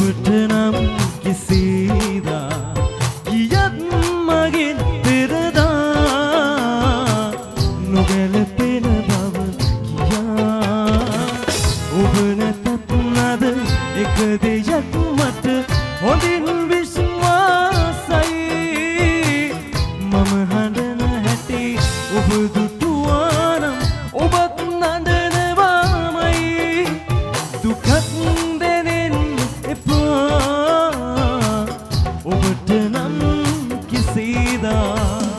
ඔබට නම් කිසිදා ගියත් මගෙන් පෙරදා නොගැලපෙන බව කියා ඔබ නැතත් නද එක දෙයක් මට හොඳින් විශ්වාසයි මම හඬන හැටි ඔබ දුටුවා නම් ඔබත් නඳනවාමයි දුකත් දැනෙන්න එපා ඔබට නම් කිසිදා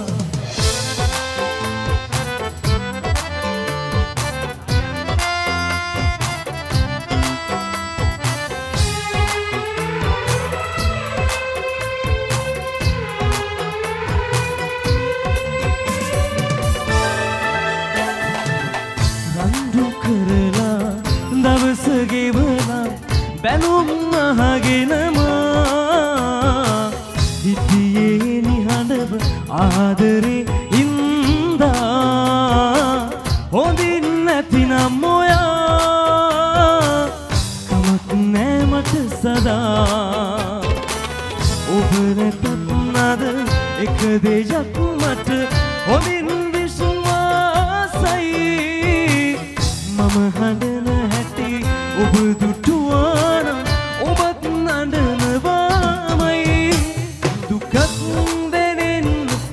දවස ගෙවලා බැලුම් අහගෙනම හිටියේ නිහඬව ආදරේ ඉඳා හොඳින් නැතිනම් ඔයා කමක් නෑ මට සදා ඔබ නැතත් නද එක දෙයක් මට හොඳින් විශ්වාසයි මම හඬන හැටි ඔබ දුටුවා නම් ඔබත් නඳනවාමයි දුකත් දැනෙන්න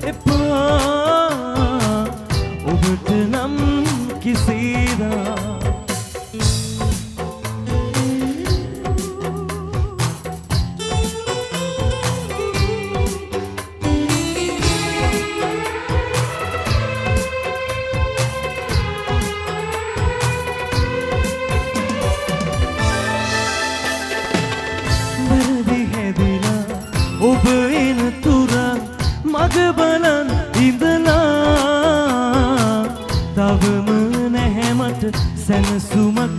එපා ඔබට නම් කිසිදා ඔබ එන තුරා මග බලන් ඉඳලා තවම නැහැ මට සැනසුමක්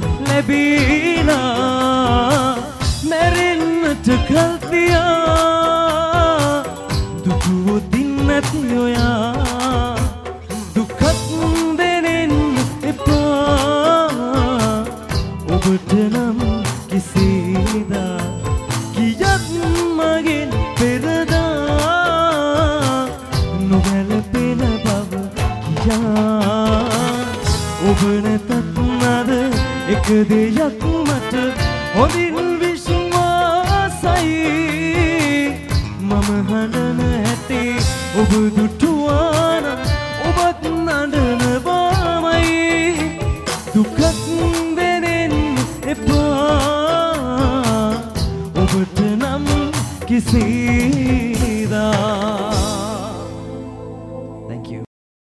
ලැබීලා මැරෙන්නට කල් තියා දුටුවොතින් නැති ඔයා දුකත් දැනෙන්න එපා ඔබට නම් කිසිදා ගියත් මගෙන් පෙරදා නොගැලපෙන බව කියා ඔබ නැතත් නද එක දෙයක් මට හොඳින් විශ්වාසයි මම හඬන හැටි ඔබ දුටුවා නම් ඔබත් නඳනවාමයි දුකත් දැනෙන්න එපා ඔබට නම් කිසි